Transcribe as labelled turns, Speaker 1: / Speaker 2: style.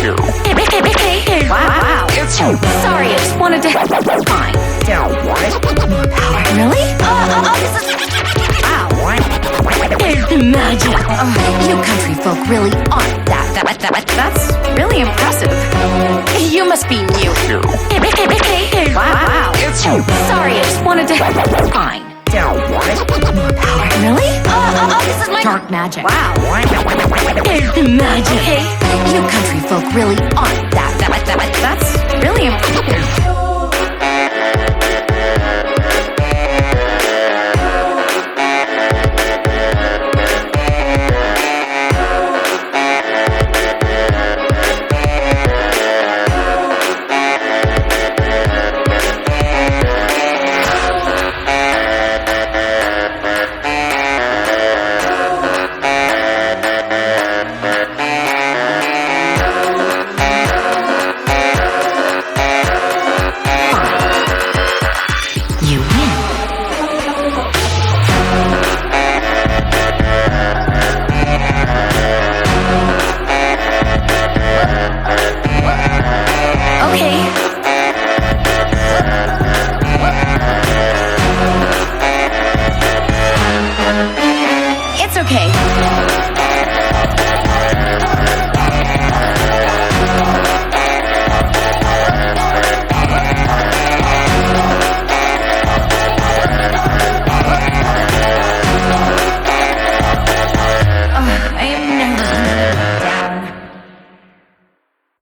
Speaker 1: Wow. It's you. Sorry, I just wanted to. Fine. More power. Really? This is. Wow. Magic. You country folk really aren't that's really impressive. You must be new. Wow. It's you. Sorry, I just wanted to. Fine. More power. Really? This is my dark magic. Wow. Magic. You country folk really aren't that's really impressive.